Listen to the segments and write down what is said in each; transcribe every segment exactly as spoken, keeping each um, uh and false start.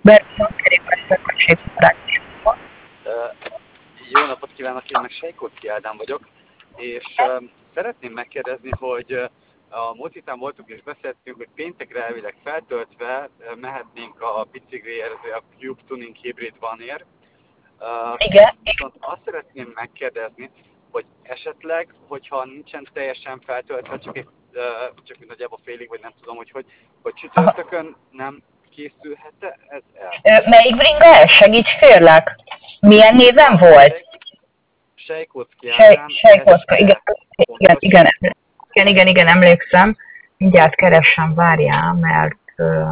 Bergman kerékpárszerűség operációban. Jó napot kívánok, én meg Sejkóczky Ádám vagyok, és uh, szeretném megkérdezni, hogy uh, a múlt héten voltunk és beszéltünk, hogy péntekre elvileg feltöltve uh, mehetnénk a bicikliért, a Cube Tuning Hybrid Vanér. Uh, Igen. viszont azt szeretném megkérdezni, hogy esetleg, hogyha nincsen teljesen feltöltve, csak, egy, uh, csak nagyjából félig, vagy nem tudom, hogy hogy, hogy csütörtökön nem készülhet-e ez el? Ö, melyik bringa ez? Segíts kérlek. Milyen néven volt? Sejkóczky Sej, Ádám. Sejkóczky, igen, igen, Pontos. igen, igen, igen, igen, emlékszem. Mindjárt keresem, várjál, mert... Uh...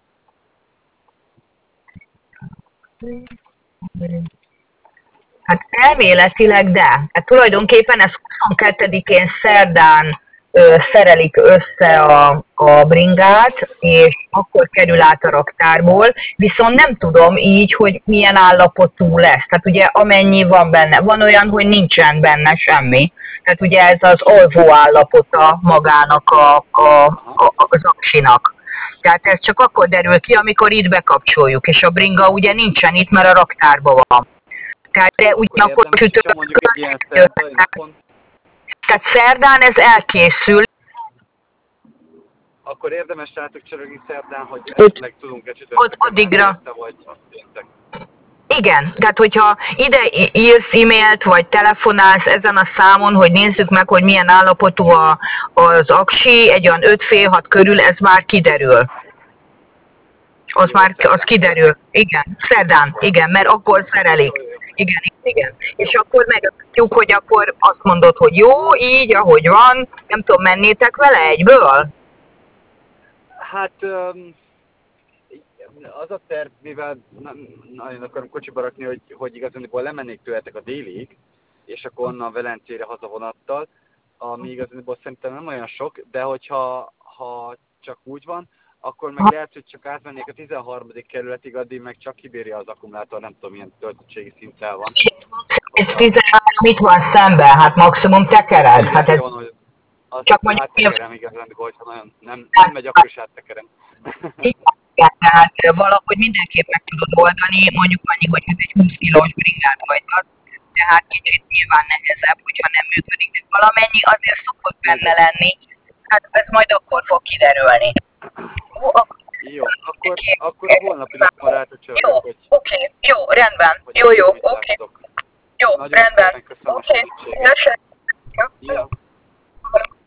Hát elméletileg de. Hát tulajdonképpen ez huszonkettedikén szerdán ö, szerelik össze a, a bringát, és akkor kerül át a raktárból, viszont nem tudom így, hogy milyen állapotú lesz. Tehát ugye amennyi van benne. Van olyan, hogy nincsen benne semmi. Tehát ugye ez az alvó állapota magának a, a, a, az aksinak. Tehát ez csak akkor derül ki, amikor itt bekapcsoljuk, és a bringa ugye nincsen itt, mert a raktárban van. Tehát de ugyanakkor csütörtökön tehát szerdán ez elkészül. Akkor érdemes rátok csörögni szerdán, hogy esetleg tudunk-e csütörtökön addigra. vagy péntek. Igen, tehát hogyha ide írsz e-mailt, vagy telefonálsz ezen a számon, hogy nézzük meg, hogy milyen állapotú a, az aksi, egy olyan öt fél hat körül, ez már kiderül. Az Jó, már szerdán. az kiderül. Igen, szerdán, igen, mert akkor szerelik. Igen, igen. És akkor megadjuk, hogy akkor azt mondod, hogy jó, így, ahogy van, nem tudom, mennétek vele egyből? Hát um, az a terv, mivel nagyon akarom kocsiba rakni, hogy, hogy igazából lemennék tőletek a délig, és akkor onnan Velencére hazavonattal, ami igazából szerintem nem olyan sok, de hogyha ha csak úgy van, akkor meg lehet, hogy csak átmennék a tizenharmadik kerületig, addig meg csak kibírja az akkumulátor, nem tudom, milyen töltöttségi szinten van. Ez tizenhárom itt van szemben, hát maximum tekered. Hát ez... Van, hogy azt csak mondjuk... áttekerem igazán, hogyha nagyon nem, nem megy, akkor is áttekerem. Igen, tehát valahogy mindenképp meg tudod oldani, mondjuk annyi, hogy ez egy húsz kilós bringát hajtasz, tehát kicsit nyilván nehezebb, hogyha nem működik, de valamennyi azért szokott benne lenni, hát ez majd akkor fog kiderülni. Jó, akkor, akkor a holnapi napon rátöcsörök, jó, hogy... oké, okay, jó, rendben, jó, jó, oké. Okay. Jó, nagyon rendben, oké, okay. a segítséget. Jó. Ja.